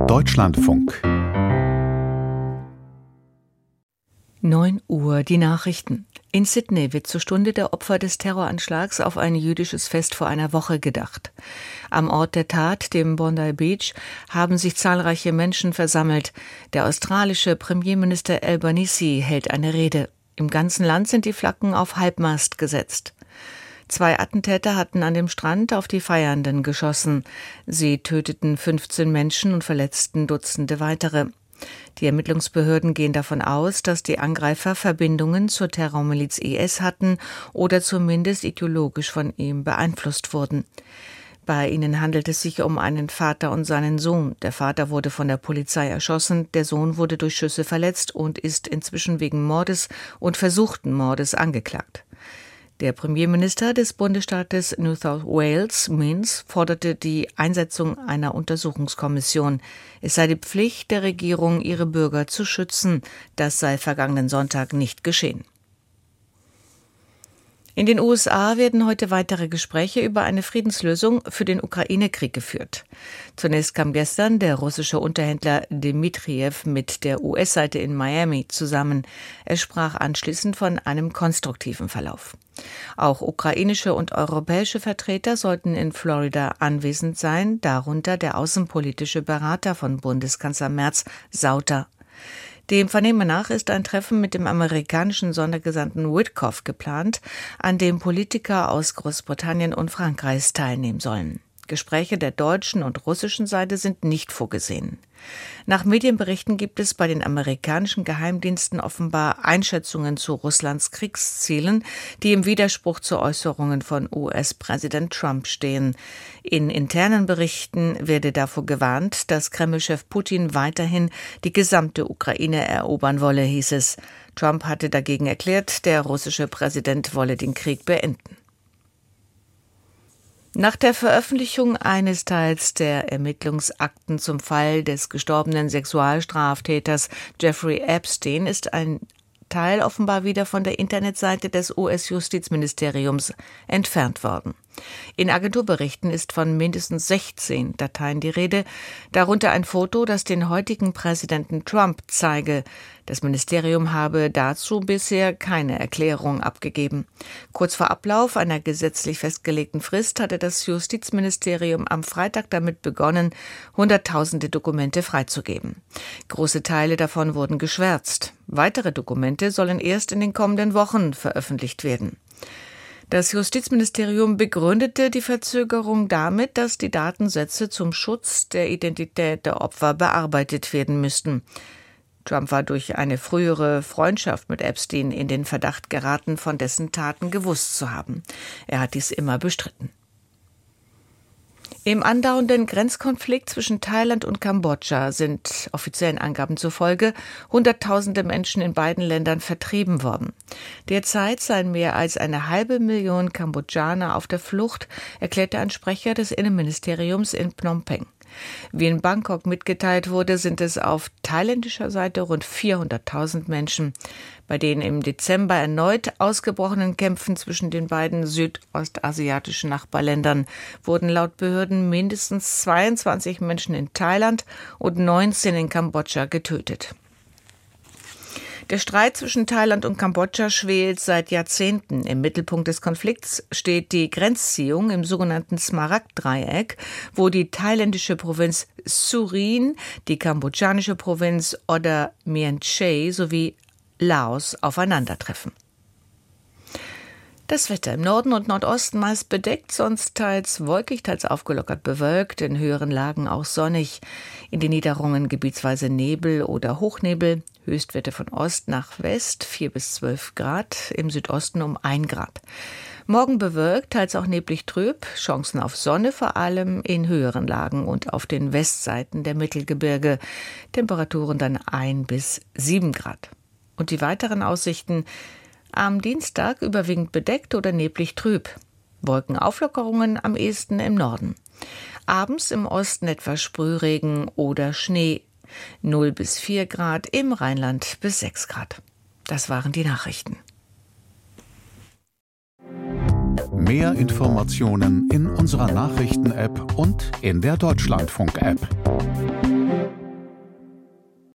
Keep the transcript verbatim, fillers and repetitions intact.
Deutschlandfunk. neun Uhr, die Nachrichten. In Sydney wird zur Stunde der Opfer des Terroranschlags auf ein jüdisches Fest vor einer Woche gedacht. Am Ort der Tat, dem Bondi Beach, haben sich zahlreiche Menschen versammelt. Der australische Premierminister Albanese hält eine Rede. Im ganzen Land sind die Flaggen auf Halbmast gesetzt. Zwei Attentäter hatten an dem Strand auf die Feiernden geschossen. Sie töteten fünfzehn Menschen und verletzten Dutzende weitere. Die Ermittlungsbehörden gehen davon aus, dass die Angreifer Verbindungen zur Terrormiliz I S hatten oder zumindest ideologisch von ihm beeinflusst wurden. Bei ihnen handelt es sich um einen Vater und seinen Sohn. Der Vater wurde von der Polizei erschossen, der Sohn wurde durch Schüsse verletzt und ist inzwischen wegen Mordes und versuchten Mordes angeklagt. Der Premierminister des Bundesstaates New South Wales, Minns, forderte die Einsetzung einer Untersuchungskommission. Es sei die Pflicht der Regierung, ihre Bürger zu schützen. Das sei vergangenen Sonntag nicht geschehen. In den U S A werden heute weitere Gespräche über eine Friedenslösung für den Ukraine-Krieg geführt. Zunächst kam gestern der russische Unterhändler Dmitriev mit der U S-Seite in Miami zusammen. Er sprach anschließend von einem konstruktiven Verlauf. Auch ukrainische und europäische Vertreter sollten in Florida anwesend sein, darunter der außenpolitische Berater von Bundeskanzler Merz, Sauter. Dem Vernehmen nach ist ein Treffen mit dem amerikanischen Sondergesandten Witkoff geplant, an dem Politiker aus Großbritannien und Frankreich teilnehmen sollen. Gespräche der deutschen und russischen Seite sind nicht vorgesehen. Nach Medienberichten gibt es bei den amerikanischen Geheimdiensten offenbar Einschätzungen zu Russlands Kriegszielen, die im Widerspruch zu Äußerungen von U S-Präsident Trump stehen. In internen Berichten werde davor gewarnt, dass Kreml-Chef Putin weiterhin die gesamte Ukraine erobern wolle, hieß es. Trump hatte dagegen erklärt, der russische Präsident wolle den Krieg beenden. Nach der Veröffentlichung eines Teils der Ermittlungsakten zum Fall des gestorbenen Sexualstraftäters Jeffrey Epstein ist ein Teil offenbar wieder von der Internetseite des U S-Justizministeriums entfernt worden. In Agenturberichten ist von mindestens sechzehn Dateien die Rede, darunter ein Foto, das den heutigen Präsidenten Trump zeige. Das Ministerium habe dazu bisher keine Erklärung abgegeben. Kurz vor Ablauf einer gesetzlich festgelegten Frist hatte das Justizministerium am Freitag damit begonnen, Hunderttausende Dokumente freizugeben. Große Teile davon wurden geschwärzt. Weitere Dokumente sollen erst in den kommenden Wochen veröffentlicht werden. Das Justizministerium begründete die Verzögerung damit, dass die Datensätze zum Schutz der Identität der Opfer bearbeitet werden müssten. Trump war durch eine frühere Freundschaft mit Epstein in den Verdacht geraten, von dessen Taten gewusst zu haben. Er hat dies immer bestritten. Im andauernden Grenzkonflikt zwischen Thailand und Kambodscha sind offiziellen Angaben zufolge Hunderttausende Menschen in beiden Ländern vertrieben worden. Derzeit seien mehr als eine halbe Million Kambodschaner auf der Flucht, erklärte ein Sprecher des Innenministeriums in Phnom Penh. Wie in Bangkok mitgeteilt wurde, sind es auf thailändischer Seite rund vierhunderttausend Menschen. Bei den im Dezember erneut ausgebrochenen Kämpfen zwischen den beiden südostasiatischen Nachbarländern wurden laut Behörden mindestens zweiundzwanzig Menschen in Thailand und neunzehn in Kambodscha getötet. Der Streit zwischen Thailand und Kambodscha schwelt seit Jahrzehnten. Im Mittelpunkt des Konflikts steht die Grenzziehung im sogenannten Smaragd-Dreieck, wo die thailändische Provinz Surin, die kambodschanische Provinz Oda Mien Chey sowie Laos aufeinandertreffen. Das Wetter im Norden und Nordosten meist bedeckt, sonst teils wolkig, teils aufgelockert bewölkt, in höheren Lagen auch sonnig. In den Niederungen gebietsweise Nebel oder Hochnebel, Höchstwerte von Ost nach West vier bis zwölf Grad, im Südosten um ein Grad. Morgen bewölkt, teils auch neblig trüb, Chancen auf Sonne vor allem in höheren Lagen und auf den Westseiten der Mittelgebirge, Temperaturen dann ein bis sieben Grad. Und die weiteren Aussichten: am Dienstag überwiegend bedeckt oder neblig trüb. Wolkenauflockerungen am ehesten im Norden. Abends im Osten etwas Sprühregen oder Schnee. null bis vier Grad, im Rheinland bis sechs Grad. Das waren die Nachrichten. Mehr Informationen in unserer Nachrichten-App und in der Deutschlandfunk-App.